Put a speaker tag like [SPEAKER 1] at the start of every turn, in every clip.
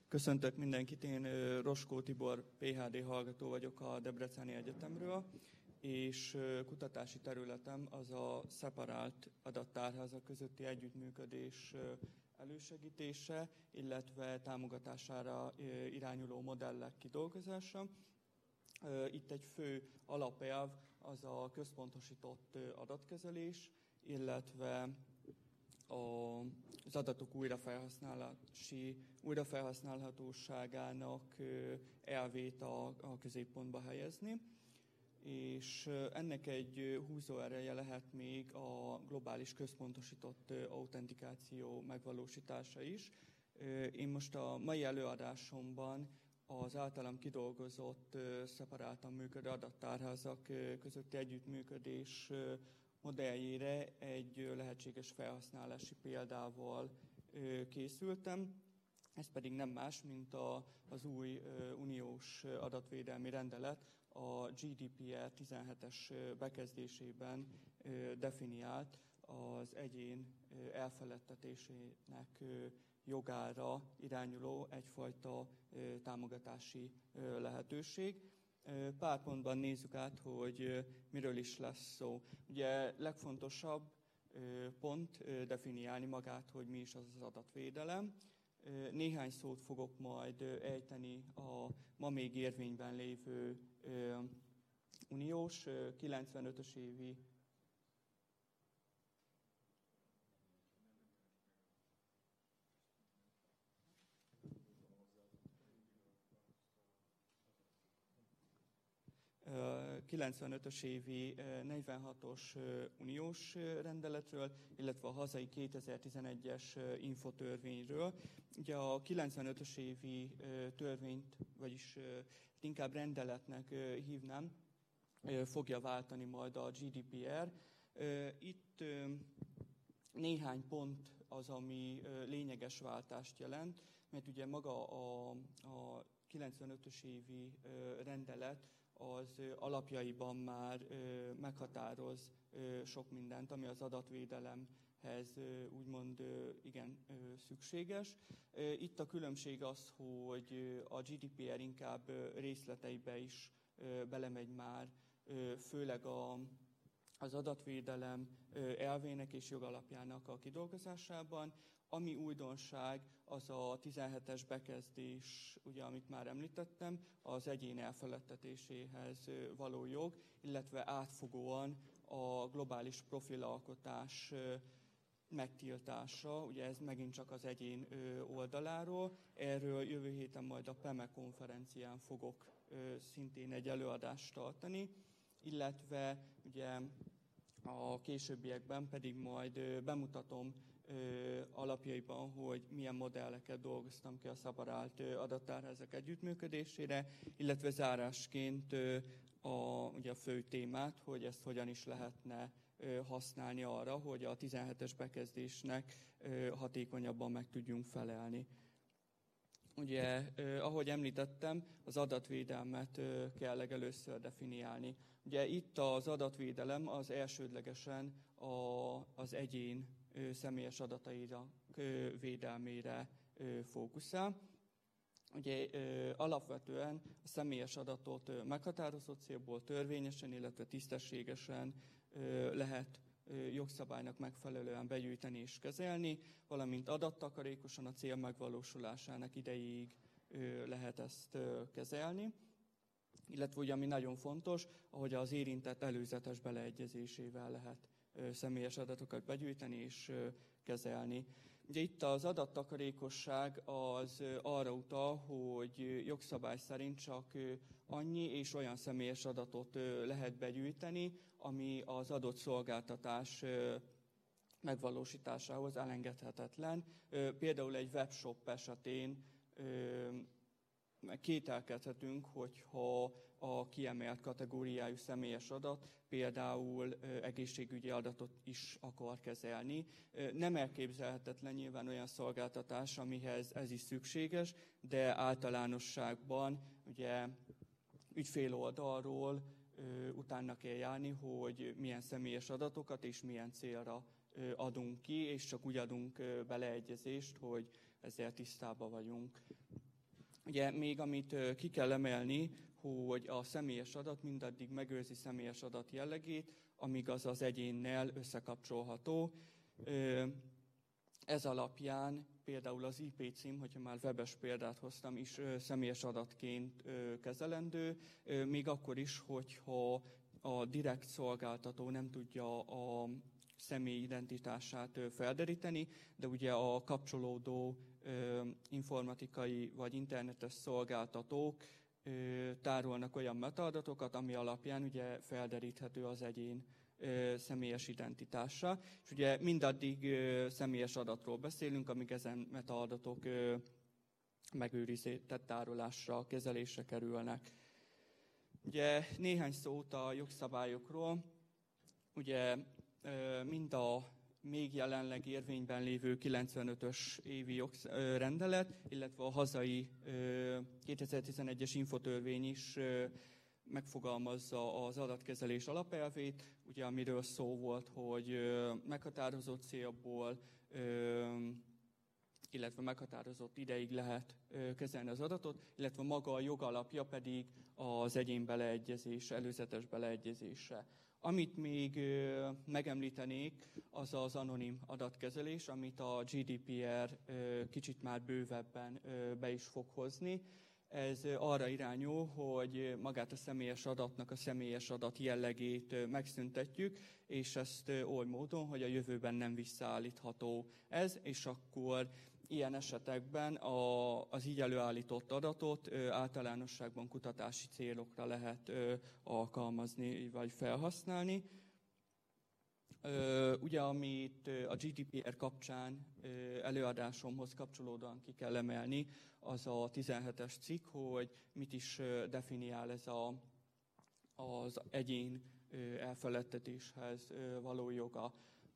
[SPEAKER 1] Köszöntök mindenkit, én Roskó Tibor, PhD hallgató vagyok a Debreceni Egyetemről, és kutatási területem az a szeparált adattárházak közötti együttműködés elősegítése, illetve támogatására irányuló modellek kidolgozása. Itt egy fő alapelv az a központosított adatkezelés, illetve az adatok újrafelhasználhatóságának elvét a középpontba helyezni. És ennek egy húzóereje lehet még a globális központosított autentikáció megvalósítása is. Én most a mai előadásomban az általam kidolgozott, szeparáltan működő adattárházak közötti együttműködés modelljére egy lehetséges felhasználási példával készültem. Ez pedig nem más, mint az új uniós adatvédelmi rendelet, a GDPR 17-es bekezdésében definiált az egyén elfeledtetésének jogára irányuló egyfajta támogatási lehetőség. Pár pontban nézzük át, hogy miről is lesz szó. Ugye legfontosabb pont definiálni magát, hogy mi is az az adatvédelem. Néhány szót fogok majd ejteni a ma még érvényben lévő uniós 95-ös évi a 95-ös évi 46-os uniós rendeletről, illetve a hazai 2011-es infotörvényről. Ugye a 95-ös évi törvényt, vagyis inkább rendeletnek hívnám, fogja váltani majd a GDPR. Itt néhány pont az, ami lényeges váltást jelent, mert ugye maga a 95-ös évi rendelet az alapjaiban már meghatároz sok mindent, ami az adatvédelemhez úgymond igen szükséges. Itt a különbség az, hogy a GDPR inkább részleteibe is belemegy már, főleg az adatvédelem elvének és jogalapjának a kidolgozásában. Ami újdonság, az a 17-es bekezdés, ugye, amit már említettem, az egyén elfeledtetéséhez való jog, illetve átfogóan a globális profilalkotás megtiltása, ugye ez megint csak az egyén oldaláról. Erről jövő héten majd a PEME konferencián fogok szintén egy előadást tartani, illetve ugye a későbbiekben pedig majd bemutatom alapjaiban, hogy milyen modelleket dolgoztam ki a szeparált adattárházak együttműködésére, illetve zárásként ugye a fő témát, hogy ezt hogyan is lehetne használni arra, hogy a 17-es bekezdésnek hatékonyabban meg tudjunk felelni. Ugye, ahogy említettem, az adatvédelmet kell legelőször definiálni. Ugye itt az adatvédelem az elsődlegesen az egyén személyes adataira védelmére fókuszál. Ugye alapvetően a személyes adatot meghatározott célból törvényesen, illetve tisztességesen lehet jogszabálynak megfelelően begyűjteni és kezelni, valamint adattakarékosan a cél megvalósulásának idejéig lehet ezt kezelni. Illetve ugye, ami nagyon fontos, ahogy az érintett előzetes beleegyezésével lehet személyes adatokat begyűjteni és kezelni. Ugye itt az adattakarékosság az arra utal, hogy jogszabály szerint csak annyi és olyan személyes adatot lehet begyűjteni, ami az adott szolgáltatás megvalósításához elengedhetetlen. Például egy webshop esetén kételkedhetünk, hogyha a kiemelt kategóriájú személyes adat például egészségügyi adatot is akar kezelni. Nem elképzelhetetlen nyilván olyan szolgáltatás, amihez ez is szükséges, de általánosságban ugye ügyfél oldalról utána kell járni, hogy milyen személyes adatokat és milyen célra adunk ki, és csak úgy adunk beleegyezést, hogy ezzel tisztában vagyunk. Ugye még amit ki kell emelni, hogy a személyes adat mindaddig megőrzi személyes adat jellegét, amíg az az egyénnel összekapcsolható. Ez alapján például az IP cím, hogyha már webes példát hoztam, is személyes adatként kezelendő, még akkor is, hogyha a direkt szolgáltató nem tudja a személy identitását felderíteni, de ugye a kapcsolódó informatikai vagy internetes szolgáltatók tárolnak olyan metaadatokat, ami alapján ugye felderíthető az egyén személyes identitása. És ugye mindaddig személyes adatról beszélünk, amíg ezen metaadatok megőrizett tárolásra, kezelésre kerülnek. Ugye néhány szót a jogszabályokról. Ugye mind a még jelenleg érvényben lévő 95-ös évi rendelet, illetve a hazai 2011-es infotörvény is megfogalmazza az adatkezelés alapelvét, ugye amiről szó volt, hogy meghatározott célból, illetve meghatározott ideig lehet kezelni az adatot, illetve maga a jogalapja pedig az egyén beleegyezése, előzetes beleegyezése. Amit még megemlítenék, az az anonim adatkezelés, amit a GDPR kicsit már bővebben be is fog hozni. Ez arra irányul, hogy magát a személyes adatnak a személyes adat jellegét megszüntetjük, és ezt oly módon, hogy a jövőben nem visszaállítható ez, és akkor ilyen esetekben az így előállított adatot általánosságban kutatási célokra lehet alkalmazni vagy felhasználni. Ugye, amit a GDPR kapcsán előadásomhoz kapcsolódóan ki kell emelni, az a 17-es cikk, hogy mit is definiál ez az egyén elfeledtetéshez való joga.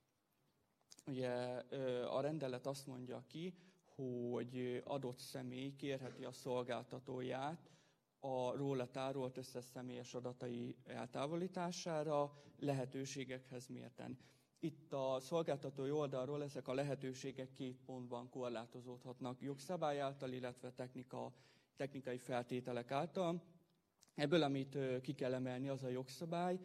[SPEAKER 1] Ugye a rendelet azt mondja ki, hogy adott személy kérheti a szolgáltatóját a róla tárolt összes személyes adatai eltávolítására lehetőségekhez mérten. Itt a szolgáltatói oldalról ezek a lehetőségek 2 pontban korlátozódhatnak jogszabály által, illetve technikai feltételek által. Ebből, amit ki kell emelni, az a jogszabály.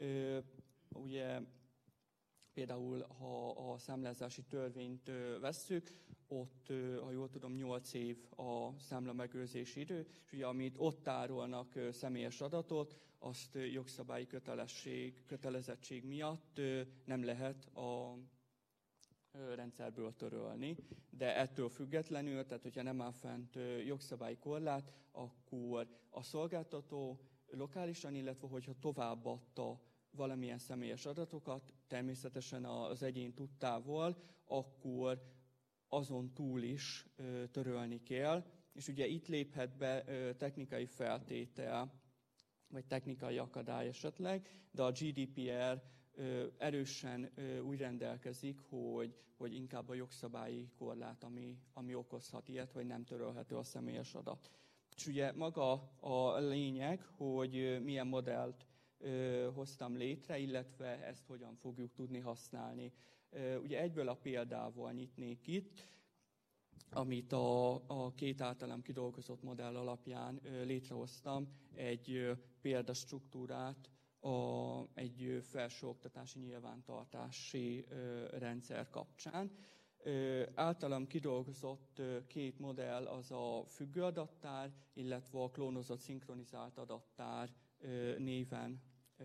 [SPEAKER 1] Ugye például, ha a számlázási törvényt vesszük, ott, ha jól tudom, 8 év a számlamegőrzési idő, és ugye amit ott tárolnak személyes adatot, azt jogszabályi kötelezettség miatt nem lehet a rendszerből törölni. De ettől függetlenül, tehát hogyha nem áll fent jogszabályi korlát, akkor a szolgáltató lokálisan, illetve hogyha továbbadta valamilyen személyes adatokat, természetesen az egyén tudtával, akkor azon túl is törölni kell, és ugye itt léphet be technikai feltétel, vagy technikai akadály esetleg, de a GDPR erősen úgy rendelkezik, hogy inkább a jogszabályi korlát, ami okozhat ilyet, hogy nem törölhető a személyes adat. És ugye maga a lényeg, hogy milyen modellt hoztam létre, illetve ezt hogyan fogjuk tudni használni. Ugye egyből a példával nyitnék itt, amit a 2 általam kidolgozott modell alapján létrehoztam, egy példastruktúrát egy felsőoktatási nyilvántartási rendszer kapcsán. Általam kidolgozott 2 modell az a függő adattár, illetve a klónozott szinkronizált adattár néven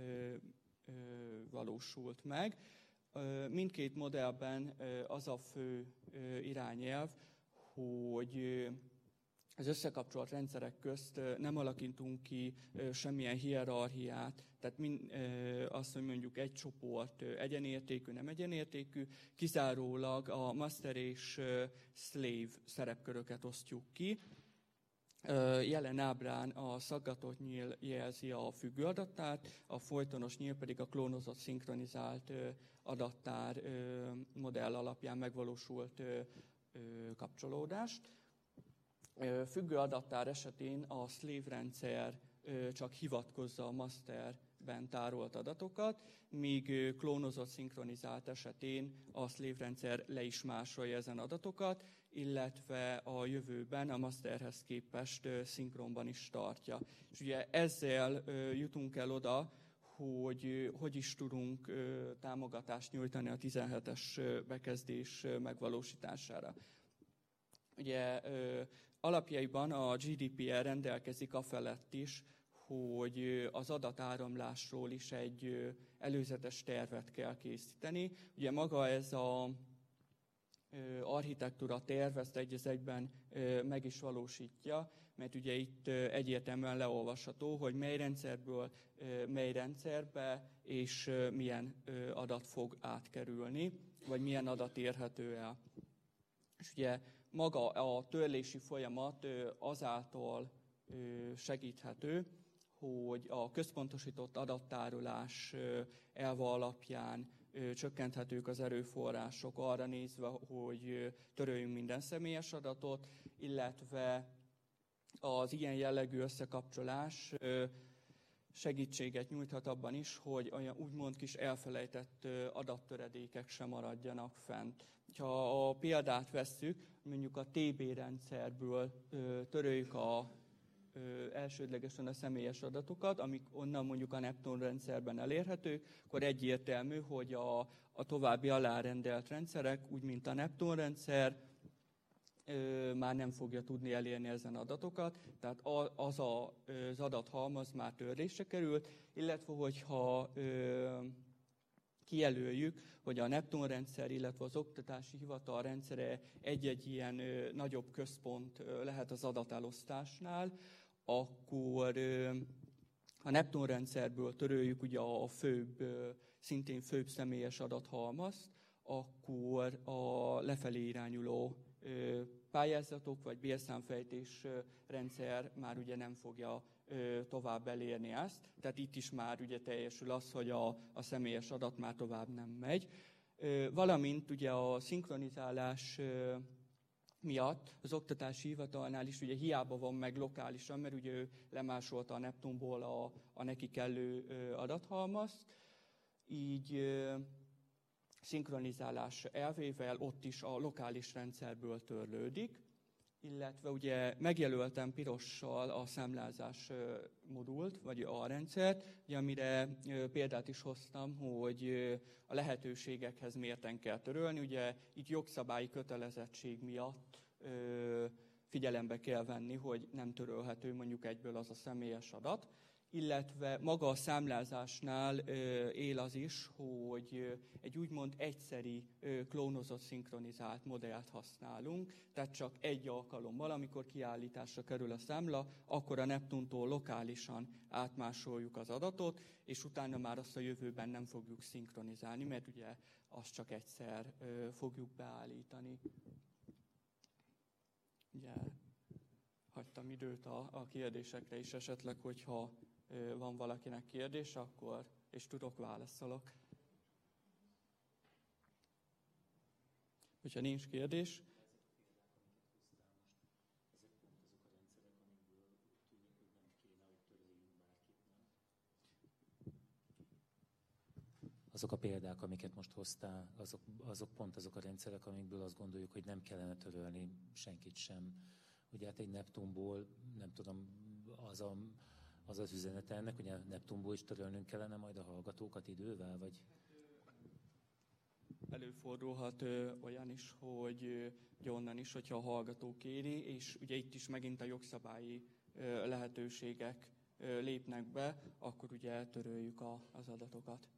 [SPEAKER 1] valósult meg. Mindkét modellben az a fő irányelv, hogy az összekapcsolt rendszerek közt nem alakítunk ki semmilyen hierarchiát, tehát azt, hogy mondjuk egy csoport egyenértékű, nem egyenértékű, kizárólag a master és slave szerepköröket osztjuk ki. Jelen ábrán a szaggatott nyíl jelzi a függő adattárt, a folytonos nyíl pedig a klónozott szinkronizált adattár modell alapján megvalósult kapcsolódást. Függő adattár esetén a slave rendszer csak hivatkozza a masterben tárolt adatokat, míg klónozott szinkronizált esetén a slave rendszer le is másolja ezen adatokat, illetve a jövőben a masterhez képest szinkronban is tartja. És ugye ezzel jutunk el oda, hogy is tudunk támogatást nyújtani a 17-es bekezdés megvalósítására. Ugye alapjaiban a GDPR rendelkezik afelett is, hogy az adatáramlásról is egy előzetes tervet kell készíteni. Ugye maga ez az architektúra terv ezt egy az egyben meg is valósítja, mert ugye itt egyértelműen leolvasható, hogy mely rendszerből mely rendszerbe, és milyen adat fog átkerülni, vagy milyen adat érhető el. És ugye maga a törlési folyamat azáltal segíthető, hogy a központosított adattárolás elve alapján csökkenthetők az erőforrások arra nézve, hogy töröljünk minden személyes adatot, illetve az ilyen jellegű összekapcsolás segítséget nyújthat abban is, hogy olyan úgymond kis elfelejtett adattöredékek sem maradjanak fent. Ha a példát vesszük, mondjuk a TB rendszerből töröljük elsődlegesen a személyes adatokat, amik onnan mondjuk a Neptun rendszerben elérhetők, akkor egyértelmű, hogy a további alárendelt rendszerek, úgy mint a Neptun rendszer, már nem fogja tudni elérni ezen adatokat, tehát az adathalmaz már törlésre került, illetve hogyha kijelöljük, hogy a Neptun rendszer, illetve az oktatási hivatal rendszere egy-egy ilyen nagyobb központ lehet az adatelosztásnál, akkor a Neptun rendszerből töröljük ugye a szintén főbb személyes adathalmazt, akkor a lefelé irányuló pályázatok vagy bérszámfejtés rendszer már ugye nem fogja tovább elérni ezt. Tehát itt is már ugye teljesül az, hogy a személyes adat már tovább nem megy. Valamint ugye a szinkronizálás miatt az oktatási hivatalnál is ugye hiába van meg lokálisan, mert ugye ő lemásolta a Neptunból a neki kellő adathalmazt, így szinkronizálás elvével ott is a lokális rendszerből törlődik, illetve ugye megjelöltem pirossal a számlázás modult, vagy a rendszert, ugye, amire példát is hoztam, hogy a lehetőségekhez mérten kell törölni. Ugye itt jogszabályi kötelezettség miatt figyelembe kell venni, hogy nem törölhető mondjuk egyből az a személyes adat, illetve maga a számlázásnál él az is, hogy egy úgymond egyszeri klónozott, szinkronizált modellt használunk, tehát csak egy alkalommal, amikor kiállításra kerül a számla, akkor a Neptuntól lokálisan átmásoljuk az adatot, és utána már azt a jövőben nem fogjuk szinkronizálni, mert ugye azt csak egyszer fogjuk beállítani. Ugye hagytam időt a kérdésekre is esetleg, hogyha van valakinek kérdés, akkor és tudok, válaszolok. Hogyha nincs kérdés.
[SPEAKER 2] Azok a példák, amiket most hoztál, azok pont azok a rendszerek, amikből azt gondoljuk, hogy nem kellene törölni senkit sem. Ugye hát egy Neptunból, nem tudom, az az üzenete ennek, hogy a Neptunból is törölnünk kellene majd a hallgatókat idővel, vagy?
[SPEAKER 1] Előfordulhat olyan is, hogy onnan is, hogyha a hallgató kéri, és ugye itt is megint a jogszabályi lehetőségek lépnek be, akkor ugye töröljük az adatokat.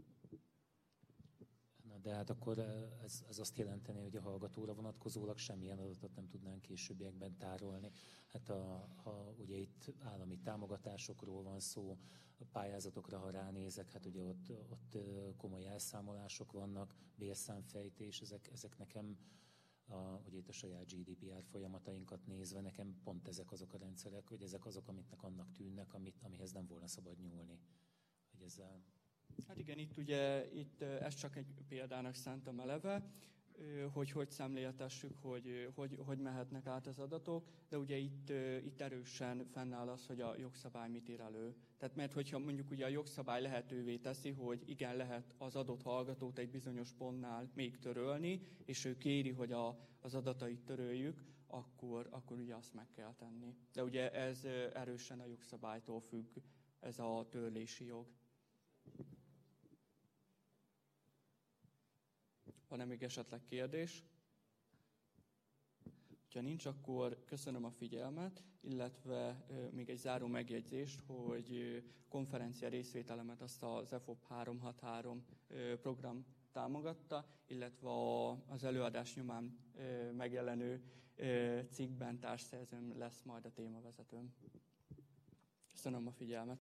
[SPEAKER 2] Na, de hát akkor ez azt jelenteni, hogy a hallgatóra vonatkozólag semmilyen adatot nem tudnánk későbbiekben tárolni. Hát ha ugye itt állami támogatásokról van szó, pályázatokra, ha ránézek, hát ugye ott komoly elszámolások vannak, bérszámfejtés, ezek nekem, ugye itt a saját GDPR folyamatainkat nézve, nekem pont ezek azok a rendszerek, hogy ezek azok, amiknek annak tűnnek, amihez nem volna szabad nyúlni. Hogy ezzel...
[SPEAKER 1] Hát igen, itt ezt csak egy példának szántam eleve. hogy szemléltessük, hogy mehetnek át az adatok, de ugye itt erősen fennáll az, hogy a jogszabály mit ír elő. Tehát mert hogyha mondjuk ugye a jogszabály lehetővé teszi, hogy igen, lehet az adott hallgatót egy bizonyos pontnál még törölni, és ő kéri, hogy az adatait töröljük, akkor ugye azt meg kell tenni. De ugye ez erősen a jogszabálytól függ, ez a törlési jog. Van-e még esetleg kérdés? Ha nincs, akkor köszönöm a figyelmet, illetve még egy záró megjegyzést, hogy konferencia részvételemet azt az EFOP 363 program támogatta, illetve az előadás nyomán megjelenő cikkben társszerzőm lesz majd a témavezetőm. Köszönöm a figyelmet.